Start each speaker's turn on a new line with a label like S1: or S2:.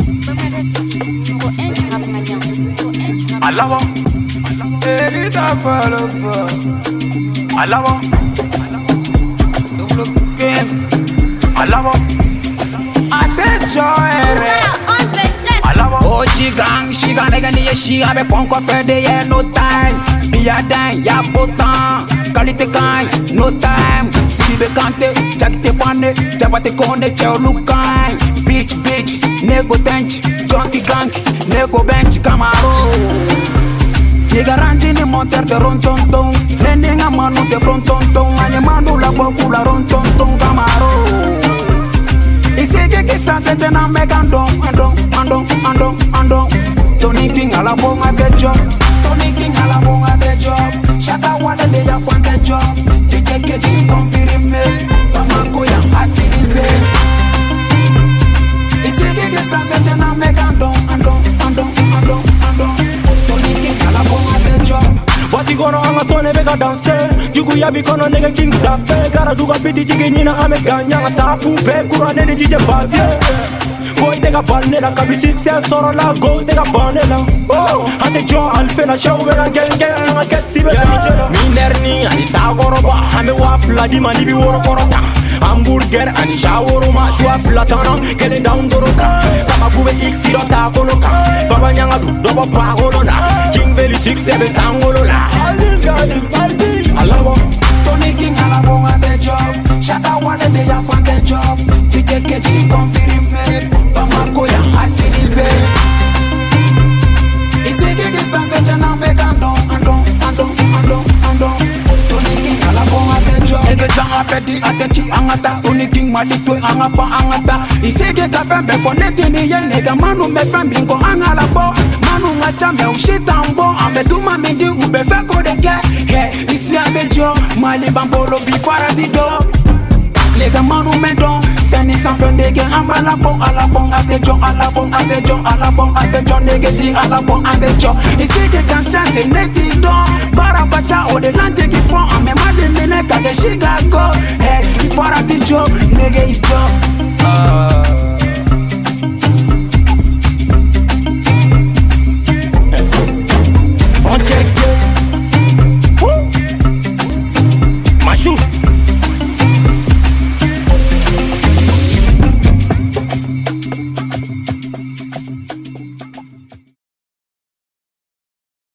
S1: Alaba,
S2: Elita Palapa,
S1: alaba,
S2: double game,
S1: alaba,
S2: attention,
S1: alaba.
S2: oh, she got nigga, she have a phone call for the yeah, no time. Be a dime, ya potan, qualité kind, no time. Sibe kante, chakite fane, chapate kone, chao lukai. Bitch, nego tench, junkie gang, nego bench, camaro. Nigga ranji ni monter de ron ton ton, nenga manu de front ton ton, anye manu la boku la ron ton ton, camaro. Isege que sa se na mega andon. Tony King a la bon at the job. Tony King a la bon at the job. Shaka wale de ya fwan the job. JJK di confirme. Pamako ya asidi be. Isege que sa se na mega andon. Tony King a la bon at the job.
S3: What you gonna hang a son and make a dance? Jugu ya bikono nigga king sape. Gara duga piti jigi nina ame ganya sapu pe kurane ni jije bavye. Boy tega banela kabi success soro la go tega banela. Oh, ate jo alfela show vera gang gang ake sibe bijela. Minerni ani sagoroba ame wafla di mani bi woro korota. Hamburger ani shawarma shwa flatana kele down doroka. Sama bube xirota koloka. Baba nyanga du dobo pagolona. King Valley 6-7 sangolola. Alaba,
S2: Tony King a la bon at the job. Shaka wale de ya fan the job. JJK di confirme. Pamako ya asidi be. Isege que sa se na mega andon. Tony King a la bon at the job. Ege zanga pedi atechi angata. Tony King malikwe angata. Isege ka fembe fonete ni ye nega manu me fembi ngo angala bo. Manu ngacha me ushita mbo. Ame tuma mindi ube feko de ge. He isi abejo mali bambolo bifara di do. Nega manu me don. Seni san fende ge amba la bon atejo nege zi ala bon atejo. Isege kan sense neti don. Bara bacha o de lante ki fon. Ame mali mine kage shiga go. He ifara di jo nege ijo.